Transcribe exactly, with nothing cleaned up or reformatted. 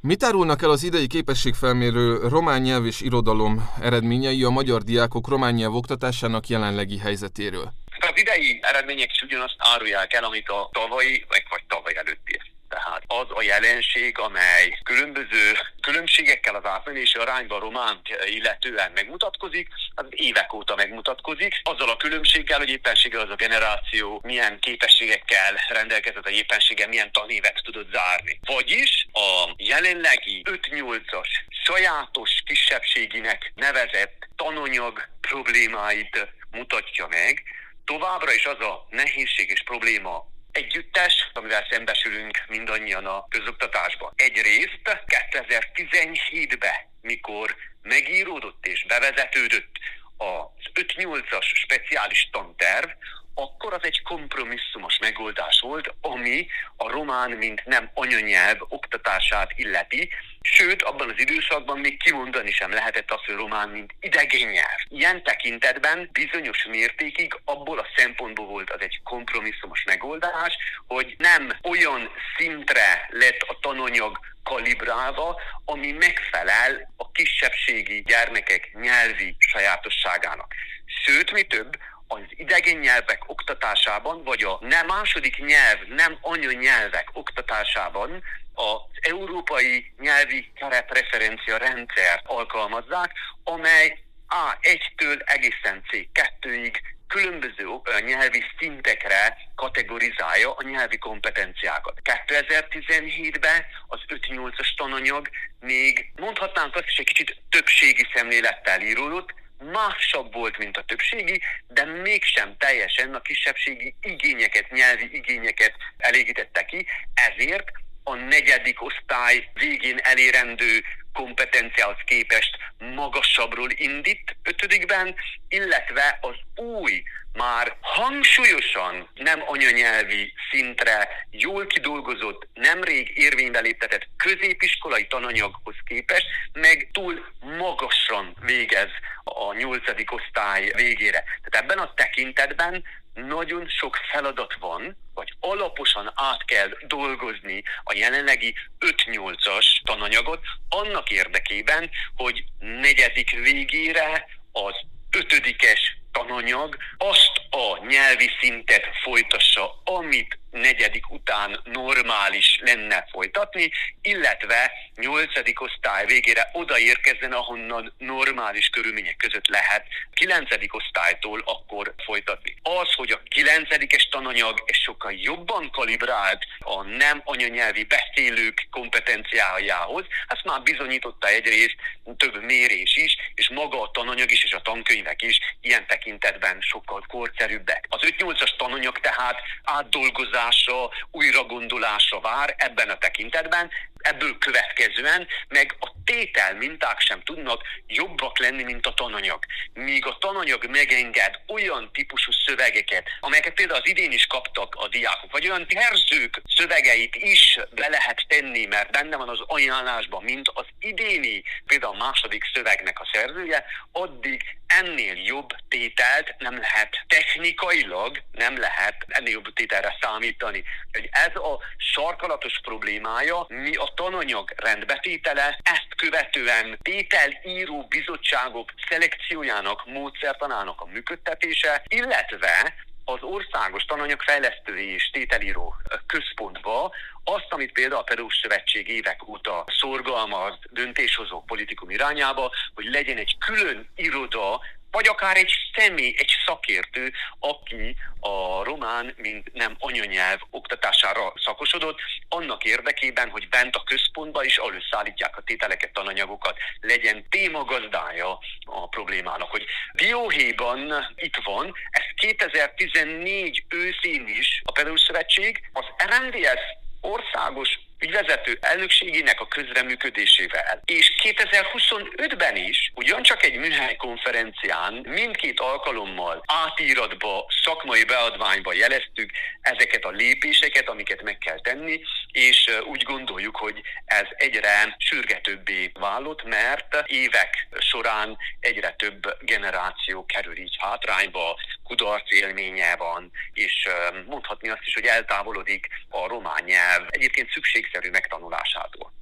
Mit árulnak el az idei képességfelmérő román nyelv és irodalom eredményei a magyar diákok román nyelv oktatásának jelenlegi helyzetéről? Az idei eredmények is ugyanazt árulják el, amit a tavalyi, vagy tavaly előtti. Tehát az a jelenség, amely különböző különbségekkel az átmenési arányban románt illetően megmutatkozik, az évek óta megmutatkozik. Azzal a különbséggel, hogy éppenséggel az a generáció milyen képességekkel rendelkezett, a éppenséggel milyen tanévet tudott zárni. Vagyis a jelenlegi öt-nyolcas sajátos kisebbséginek nevezett tananyag problémáit mutatja meg. Továbbra is az a nehézség és probléma együttes, amivel szembesülünk mindannyian a közoktatásban. Egyrészt kétezer-tizenhétben, mikor megíródott és bevezetődött az öt-nyolcas speciális tanterv, akkor az egy kompromisszumos megoldás volt, ami a román, mint nem anyanyelv oktatását illeti, sőt, abban az időszakban még kimondani sem lehetett azt, hogy román, mint idegen nyelv. Ilyen tekintetben bizonyos mértékig abból a szempontból volt az egy kompromisszumos megoldás, hogy nem olyan szintre lett a tananyag kalibrálva, ami megfelel a kisebbségi gyermekek nyelvi sajátosságának. Sőt, mi több, az idegen nyelvek oktatásában, vagy a nem második nyelv, nem anyanyelvek oktatásában az európai nyelvi keretreferencia rendszert alkalmazzák, amely á egytől egészen cé kettőig különböző nyelvi szintekre kategorizálja a nyelvi kompetenciákat. kétezer-tizenhétben az öt-nyolcas tananyag még mondhatnánk azt is egy kicsit többségi szemlélettel íródott, másabb volt, mint a többségi, de mégsem teljesen a kisebbségi igényeket, nyelvi igényeket elégítette ki, ezért a negyedik osztály végén elérendő kompetenciához képest magasabbról indít ötödikben, illetve az új, már hangsúlyosan nem anyanyelvi szintre jól kidolgozott, nemrég érvénybe léptetett középiskolai tananyaghoz képest, meg túl magasan végez a nyolcadik osztály végére. Tehát ebben a tekintetben nagyon sok feladat van, vagy alaposan át kell dolgozni a jelenlegi öt-nyolcas tananyagot, annak érdekében, hogy negyedik végére az ötödikes tananyag azt a nyelvi szintet folytassa, amit negyedik után normális lenne folytatni, illetve nyolcadik osztály végére odaérkezzen, ahonnan normális körülmények között lehet kilencedik osztálytól akkor folytatni. Az, hogy a kilencedikes tananyag és sokkal jobban kalibrált a nem anyanyelvi beszélők kompetenciájához, ezt már bizonyította egyrészt több mérés is, és maga a tananyag is és a tankönyvek is ilyen tekintetben sokkal korszerűbbek. Az öt-nyolcas tananyag tehát átdolgozás, újra gondolásra vár ebben a tekintetben, ebből következően meg a tétel minták sem tudnak jobbak lenni, mint a tananyag. Míg a tananyag megenged olyan típusú szövegeket, amelyeket például az idén is kaptak a diákok, vagy olyan szerzők szövegeit is be lehet tenni, mert benne van az ajánlásban, mint az idéni, például a második szövegnek a szerzője, addig ennél jobb tételt nem lehet technikailag, nem lehet ennél jobb tételre számítani. Hogy ez a sarkalatos problémája, mi a tananyag rendbetétele, ezt követően tételíró bizottságok szelekciójának, módszertanának a működtetése, illetve az országos tananyagfejlesztői és tételíró központba azt, amit például a Pedagógus Szövetség évek óta szorgalmaz döntéshozó politikum irányába, hogy legyen egy külön iroda, vagy akár egy személy, egy szakértő, aki a román, mint nem anyanyelv oktatására szakosodott, annak érdekében, hogy bent a központban is előszállítják a tételeket, tananyagokat, legyen témagazdája a problémának. Hogy dióhéjban itt van, ez kétezer-tizennégy őszén is a Pedagógus Szövetség az er em dé es országos ügyvezető elnökségének a közreműködésével. És kétezer-huszonötben is ugyancsak egy műhely konferencián mindkét alkalommal átíratba, szakmai beadványba jeleztük ezeket a lépéseket, amiket meg kell tenni, és úgy gondoljuk, hogy ez egyre sürgetőbbé válott, mert évek során egyre több generáció kerül így hátrányba, kudarc élménye van, és mondhatni azt is, hogy eltávolodik a román nyelv egyébként szükségszerű megtanulásától.